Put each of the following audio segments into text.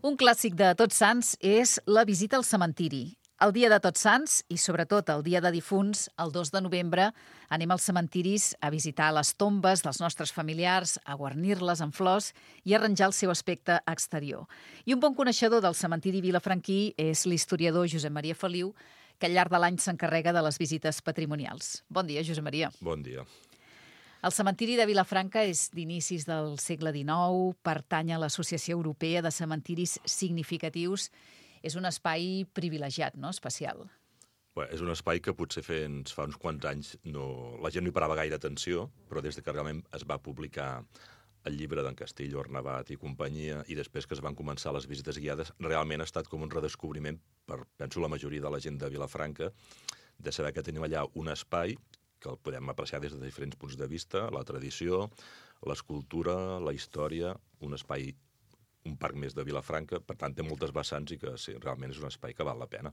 Un clàssic de Tots Sants és la visita al cementiri. El dia de Tots Sants i, sobretot, el dia de difunts, el 2 de novembre, anem als cementiris a visitar les tombes dels nostres familiars, a guarnir-les amb flors i arranjar el seu aspecte exterior. I un bon coneixedor del cementiri vilafranquí és l'historiador Josep Maria Feliu, que al llarg de l'any s'encarrega de les visites patrimonials. Bon dia, Josep Maria. Bon dia. El cementiri de Vilafranca és d'inicis del segle XIX, pertany a l'Associació Europea de Cementiris Significatius. És un espai privilegiat, no? Especial. Bé, és un espai que potser fa uns quants anys la gent no hi parava gaire atenció, però des que realment es va publicar el llibre d'en Castillo, Arnabat i companyia, i després que es van començar les visites guiades, realment ha estat com un redescobriment per, penso, la majoria de la gent de Vilafranca, de saber que tenim allà un espai que el podem apreciar des de diferents punts de vista, la tradició, l'escultura, la història, un parc més de Vilafranca, per tant té moltes vessants i que sí, realment és un espai que val la pena.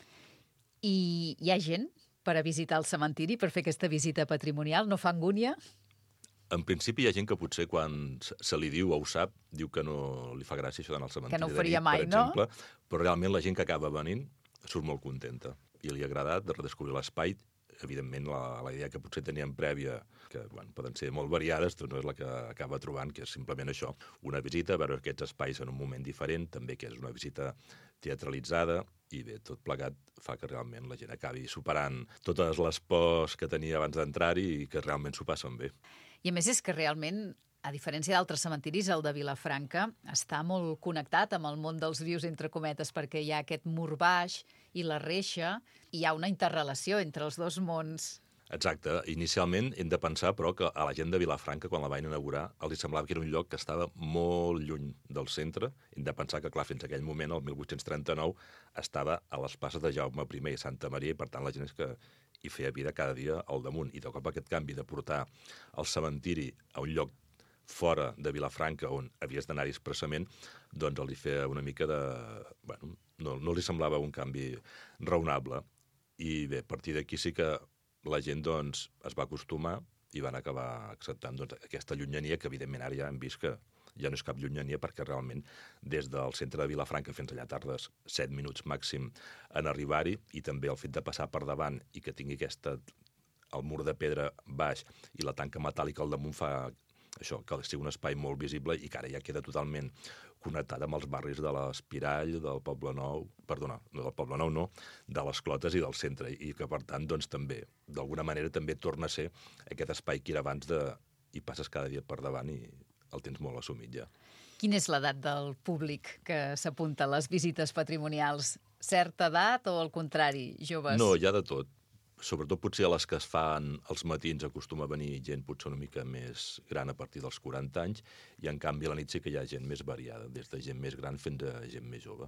I hi ha gent per a visitar el cementiri, per fer aquesta visita patrimonial? No fa angúnia? En principi hi ha gent que potser quan se li diu o ho sap, diu que no li fa gràcia això d'anar al cementiri que no ho de faria nit, mai, per exemple, però realment la gent que acaba venint surt molt contenta i li ha agradat de redescobrir l'espai. Evidentment, la idea que potser teníem prèvia, que poden ser molt variades, doncs no és la que acaba trobant, que és simplement això, una visita, veure aquests espais en un moment diferent, també que és una visita teatralitzada, i bé, tot plegat fa que realment la gent acabi superant totes les pors que tenia abans d'entrar-hi i que realment s'ho passen bé. I a més és que realment, a diferència d'altres cementiris, el de Vilafranca està molt connectat amb el món dels vius, entre cometes, perquè hi ha aquest mur baix i la reixa, i hi ha una interrelació entre els dos mons. Exacte. Inicialment hem de pensar, però, que a la gent de Vilafranca, quan la van inaugurar, els semblava que era un lloc que estava molt lluny del centre. Hem de pensar que, clar, fins a aquell moment, el 1839, estava a les passes de Jaume I i Santa Maria, i per tant la gent és que hi feia vida cada dia al damunt. I de cop aquest canvi de portar el cementiri a un lloc fora de Vilafranca, on havies d'anar-hi expressament, doncs els hi feia una mica de... Bueno, no li semblava un canvi raonable. I bé, a partir d'aquí sí que la gent doncs, es va acostumar i van acabar acceptant doncs, aquesta llunyania, que evidentment ara ja hem vist que ja no és cap llunyania, perquè realment des del centre de Vilafranca fins allà tardes 7 minuts màxim en arribar-hi, i també el fet de passar per davant i que tingui el mur de pedra baix i la tanca metàl·lica al damunt fa això, que sigui un espai molt visible i que ara ja queda totalment connectat amb els barris de l'Espirall, del Poble Nou, perdona, no del Poble Nou, no, de les Clotes i del centre, i que per tant doncs també, d'alguna manera també torna a ser aquest espai que era abans i passes cada dia per davant i el tens molt assumit ja. Quina és l'edat del públic que s'apunta a les visites patrimonials? Certa edat o al contrari, joves? No, hi ha de tot. Sobretot potser a les que es fan als matins acostuma a venir gent potser una mica més gran a partir dels 40 anys, i en canvi a la nit sí que hi ha gent més variada, des de gent més gran fins a gent més jove.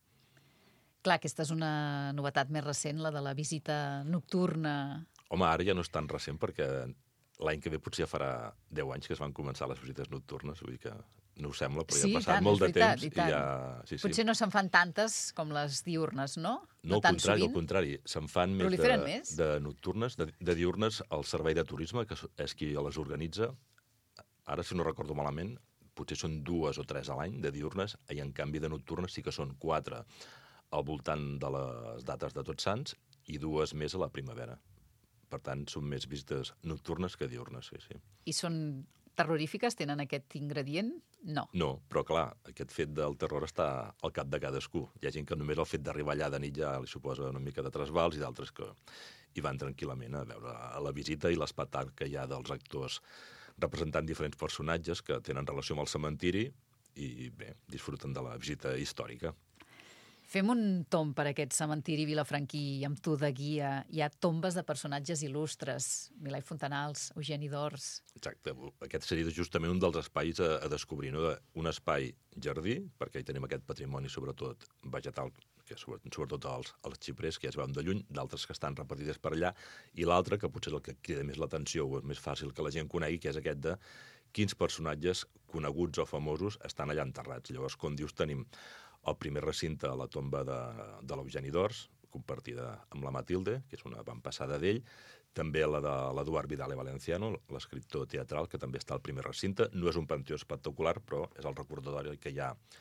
Clar, aquesta és una novetat més recent, la de la visita nocturna. Home, ara ja no és tan recent, perquè l'any que ve potser ja farà 10 anys que es van començar les visites nocturnes, vull dir que no ho sembla, però ja ha passat molt de temps. I ja... Sí. Potser no se'n fan tantes com les diurnes, no? No, al contrari, se'n fan més de nocturnes. De diurnes, el Servei de Turisme, que és qui les organitza, ara, si no recordo malament, potser són 2 o 3 a l'any de diurnes, i en canvi de nocturnes sí que són 4 al voltant de les dates de Tots Sants i 2 més a la primavera. Per tant, són més visites nocturnes que diurnes, sí. I són terrorífiques? Tenen aquest ingredient? No. No, però clar, aquest fet del terror està al cap de cadascú. Hi ha gent que només el fet d'arribar allà de nit ja li suposa una mica de trasbals, i d'altres que hi van tranquil·lament a veure la visita i l'espectacle que hi ha dels actors representant diferents personatges que tenen relació amb el cementiri i bé, disfruten de la visita històrica. Fem un tomb per aquest cementiri vilafranquí amb tu de guia. Hi ha tombes de personatges il·lustres, Milà i Fontanals, Eugeni d'Ors. Exacte. Aquest seria justament un dels espais a descobrir, no? Un espai jardí, perquè hi tenim aquest patrimoni sobretot vegetal, que sobretot els xiprers, que ja es veuen de lluny, d'altres que estan repartides per allà, i l'altre, que potser és el que crida més l'atenció o és més fàcil que la gent conegui, que és aquest de quins personatges coneguts o famosos estan allà enterrats. Llavors, com dius, tenim el primer recinte a la tomba de l'Eugeni d'Ors, compartida amb la Matilde, que és una avantpassada d'ell, també la de l'Eduard Vidal i Valenciano, l'escriptor teatral, que també està al primer recinte. No és un panteó espectacular, però és el recordatori que hi ha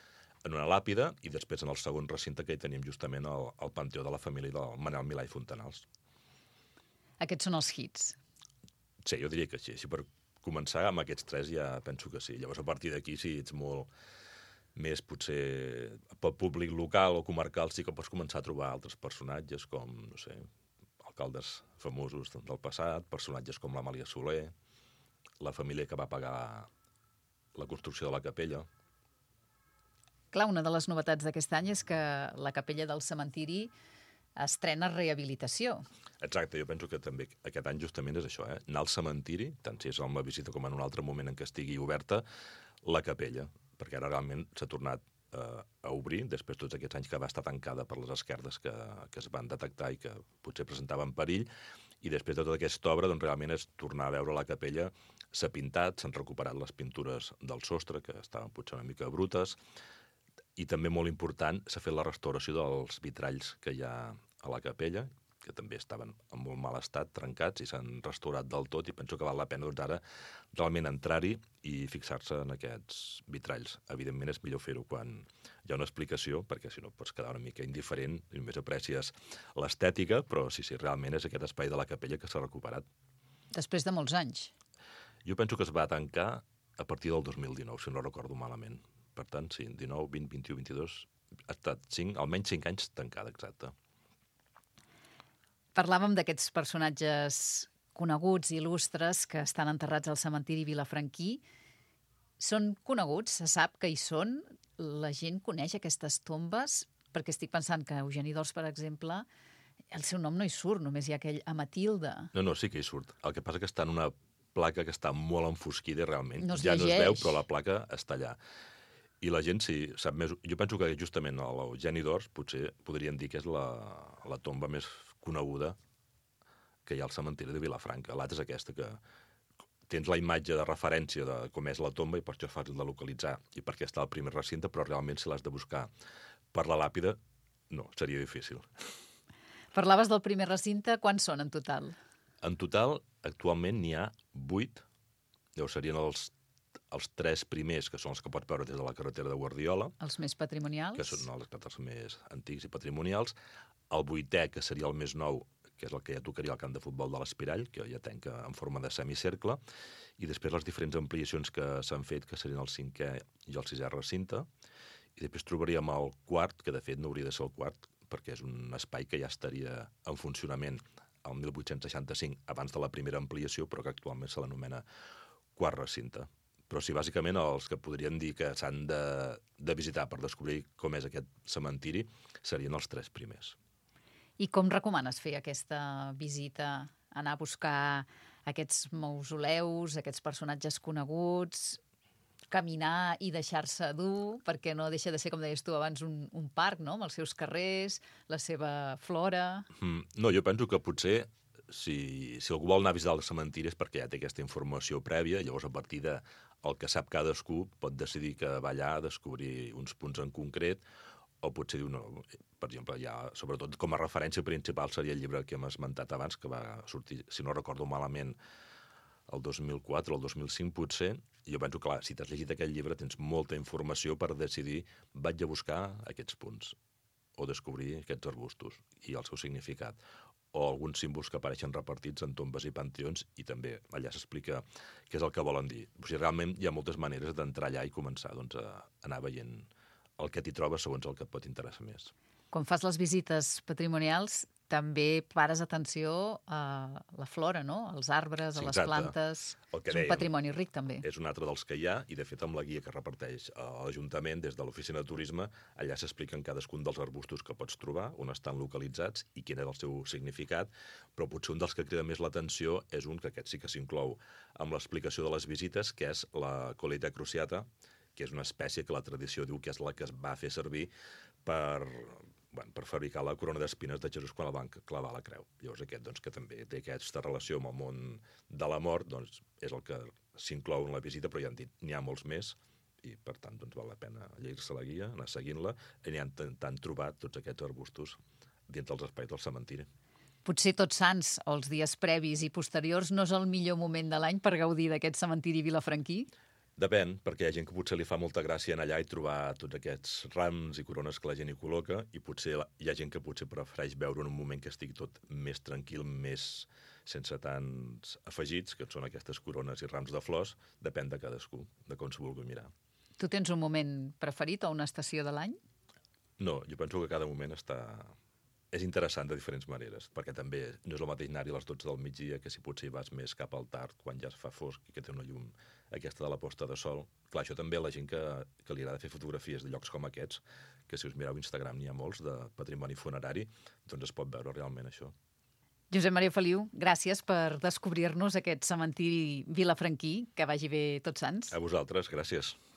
en una làpida, i després en el segon recinte que hi tenim justament el panteó de la família del Manel Milà i Fontanals. Aquests són els hits. Sí, jo diria que sí. Si per començar amb aquests 3 ja penso que sí. Llavors, a partir d'aquí, si ets molt més, potser, pel públic local o comarcal, sí que pots començar a trobar altres personatges com, no sé, alcaldes famosos del passat, personatges com l'Amàlia Soler, la família que va pagar la construcció de la capella. Clar, una de les novetats d'aquest any és que la capella del cementiri estrena rehabilitació. Exacte, jo penso que també aquest any justament és això, anar al cementiri, tant si és en la visita com en un altre moment en què estigui oberta, la capella, perquè ara realment s'ha tornat a obrir, després tots aquests anys que va estar tancada per les esquerdes que es van detectar i que potser presentaven perill, i després de tota aquesta obra, doncs realment és tornar a veure la capella, s'ha pintat, s'han recuperat les pintures del sostre, que estaven potser una mica brutes, i també molt important, s'ha fet la restauració dels vitralls que hi ha a la capella, que també estaven en molt mal estat, trencats, i s'han restaurat del tot, i penso que val la pena doncs, ara realment entrar-hi i fixar-se en aquests vitralls. Evidentment és millor fer-ho quan hi ha una explicació, perquè si no pots quedar una mica indiferent i només aprecies l'estètica, però sí, realment és aquest espai de la capella que s'ha recuperat. Després de molts anys. Jo penso que es va tancar a partir del 2019, si no recordo malament. Per tant, sí, 19, 20, 21, 22... Ha estat almenys 5 anys tancada, exacte. Parlàvem d'aquests personatges coneguts, il·lustres, que estan enterrats al cementiri vilafranquí. Són coneguts? Se sap que hi són? La gent coneix aquestes tombes? Perquè estic pensant que Eugeni d'Ors, per exemple, el seu nom no hi surt, només hi ha aquell Amatilde. No, sí que hi surt. El que passa que està en una placa que està molt enfosquida i realment no ja no es veu, però la placa està allà. I la gent, sí, sap més... Jo penso que justament l'Eugeni d'Ors potser podríem dir que és la tomba més coneguda que hi ha al cementiri de Vilafranca. L'altra és aquesta, que tens la imatge de referència de com és la tomba i per això és fàcil de localitzar i perquè està al primer recinte, però realment si l'has de buscar per la làpida, no, seria difícil. Parlaves del primer recinte, quants són en total? En total, actualment n'hi ha 8, llavors serien els 3 primers, que són els que pots veure des de la carretera de Guardiola. Els més patrimonials. Que són els més antics i patrimonials. El 8è, que seria el més nou, que és el que ja tocaria al camp de futbol de l'Espirall, que ja tanca en forma de semicercle, i després les diferents ampliacions que s'han fet, que serien el 5è i el 6è recinte, i després trobaríem el 4, que de fet no hauria de ser el 4, perquè és un espai que ja estaria en funcionament el 1865, abans de la primera ampliació, però que actualment se l'anomena 4 recinte. Però sí, bàsicament, els que podríem dir que s'han de visitar per descobrir com és aquest cementiri serien els 3 primers. I com recomanes fer aquesta visita? Anar a buscar aquests mausoleus, aquests personatges coneguts, caminar i deixar-se dur, perquè no deixa de ser, com deies tu abans, un parc, no?, amb els seus carrers, la seva flora... No, jo penso que potser si algú vol anar a visitar el cementiri és perquè ja té aquesta informació prèvia, llavors a partir del que sap cadascú pot decidir que va allà a descobrir uns punts en concret, o potser diu, no, per exemple, ja, sobretot com a referència principal seria el llibre que hem esmentat abans, que va sortir, si no recordo malament, el 2004 o el 2005 potser, i jo penso, clar, si t'has llegit aquest llibre tens molta informació per decidir vaig a buscar aquests punts o descobrir aquests arbustos i el seu significat, o alguns símbols que apareixen repartits en tombes i panteons, i també allà s'explica què és el que volen dir. O sigui, realment hi ha moltes maneres d'entrar allà i començar doncs, a anar veient el que t'hi trobes segons el que et pot interessar més. Quan fas les visites patrimonials també pares atenció a la flora, no? Als arbres, a les plantes... És un patrimoni ric, també. És un altre dels que hi ha, i de fet amb la guia que reparteix l'Ajuntament des de l'Oficina de Turisme, allà s'expliquen cadascun dels arbustos que pots trobar, on estan localitzats i quin és el seu significat, però potser un dels que crida més l'atenció és un que aquest sí que s'inclou amb l'explicació de les visites, que és la Colleita cruciata, que és una espècie que la tradició diu que és la que es va fer servir per fabricar la corona d'espines de Jesús quan la van clavar a la creu. Llavors aquest, doncs, que també té aquesta relació amb el món de la mort, doncs, és el que s'inclou en la visita, però ja han dit, n'hi ha molts més, i per tant doncs, val la pena llegir-se la guia, anar seguint-la, i n'hi han intentant trobar tots aquests arbustos dins dels espais del cementiri. Potser Tots Sants, o els dies previs i posteriors, no és el millor moment de l'any per gaudir d'aquest cementiri vilafranquí? Depèn, perquè hi ha gent que potser li fa molta gràcia anar allà i trobar tots aquests rams i corones que la gent hi col·loca, i potser hi ha gent que potser prefereix veure en un moment que estigui tot més tranquil, més sense tants afegits, que són aquestes corones i rams de flors. Depèn de cadascú, de com s'ho vulgui mirar. Tu tens un moment preferit o una estació de l'any? No, jo penso que cada moment és interessant de diferents maneres, perquè també no és el mateix anar-hi a les 12 del migdia que si potser hi vas més cap al tard, quan ja es fa fosc i que té una llum aquesta de la posta de sol. Clar, això també a la gent que li agrada fer fotografies de llocs com aquests, que si us mireu Instagram n'hi ha molts de patrimoni funerari, doncs es pot veure realment això. Josep Maria Feliu, gràcies per descobrir-nos aquest cementiri vilafranquí. Que vagi bé Tots Sants. A vosaltres, gràcies.